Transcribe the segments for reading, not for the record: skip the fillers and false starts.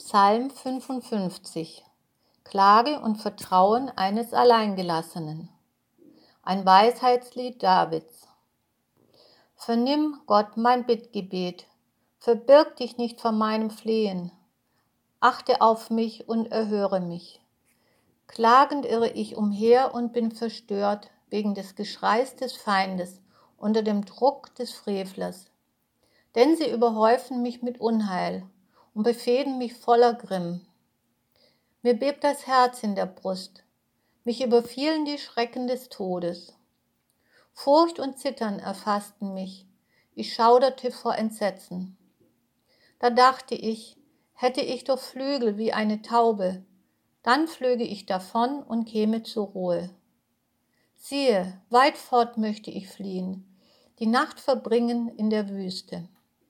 Psalm 55. Klage und Vertrauen eines Alleingelassenen. Ein Weisheitslied Davids. Vernimm, Gott, mein Bittgebet, verbirg dich nicht vor meinem Flehen. Achte auf mich und erhöre mich. Klagend irre ich umher und bin verstört wegen des Geschreis des Feindes unter dem Druck des Frevlers. Denn sie überhäufen mich mit Unheil und befehden mich voller Grimm. Mir bebt das Herz in der Brust, mich überfielen die Schrecken des Todes. Furcht und Zittern erfassten mich, ich schauderte vor Entsetzen. Da dachte ich, hätte ich doch Flügel wie eine Taube, dann flöge ich davon und käme zur Ruhe. Siehe, weit fort möchte ich fliehen, die Nacht verbringen in der Wüste.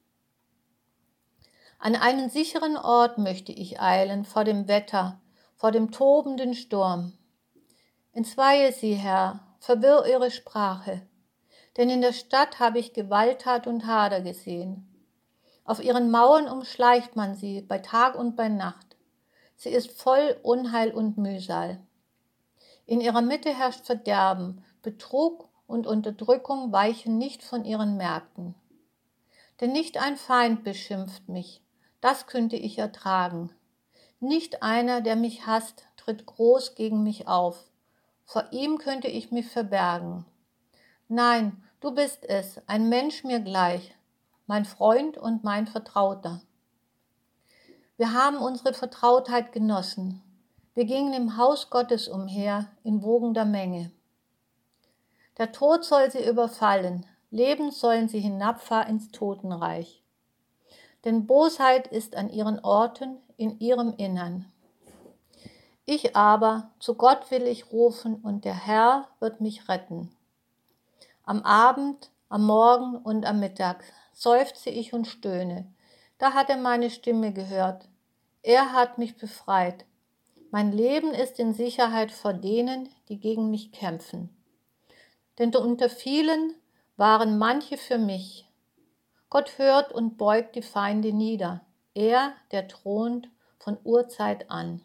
An einen sicheren Ort möchte ich eilen vor dem Wetter, vor dem tobenden Sturm. Entzweie sie, Herr, verwirr ihre Sprache, denn in der Stadt habe ich Gewalttat und Hader gesehen. Auf ihren Mauern umschleicht man sie bei Tag und bei Nacht. Sie ist voll Unheil und Mühsal. In ihrer Mitte herrscht Verderben, Betrug und Unterdrückung weichen nicht von ihren Märkten. Denn nicht ein Feind beschimpft mich, das könnte ich ertragen. Nicht einer, der mich hasst, tritt groß gegen mich auf. Vor ihm könnte ich mich verbergen. Nein, du bist es, ein Mensch mir gleich, mein Freund und mein Vertrauter. Wir haben unsere Vertrautheit genossen. Wir gingen im Haus Gottes umher in wogender Menge. Der Tod soll sie überfallen, lebend sollen sie hinabfahren ins Totenreich. Denn Bosheit ist an ihren Orten, in ihrem Innern. Ich aber, zu Gott will ich rufen, und der Herr wird mich retten. Am Abend, am Morgen und am Mittag seufze ich und stöhne. Da hat er meine Stimme gehört. Er hat mich befreit. Mein Leben ist in Sicherheit vor denen, die gegen mich kämpfen. Denn unter vielen waren manche für mich. Gott hört und beugt die Feinde nieder, er, der thront von Urzeit an.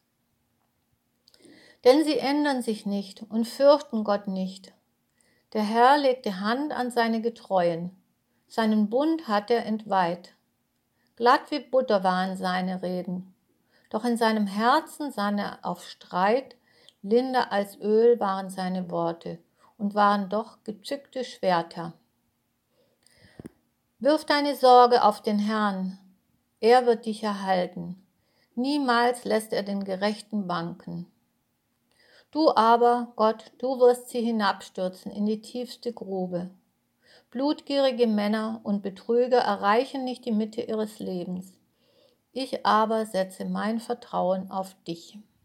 Denn sie ändern sich nicht und fürchten Gott nicht. Der Herr legt die Hand an seine Getreuen, seinen Bund hat er entweiht. Glatt wie Butter waren seine Reden, doch in seinem Herzen sann er auf Streit, linder als Öl waren seine Worte und waren doch gezückte Schwerter. Wirf deine Sorge auf den Herrn, er wird dich erhalten. Niemals lässt er den Gerechten wanken. Du aber, Gott, du wirst sie hinabstürzen in die tiefste Grube. Blutgierige Männer und Betrüger erreichen nicht die Mitte ihres Lebens. Ich aber setze mein Vertrauen auf dich.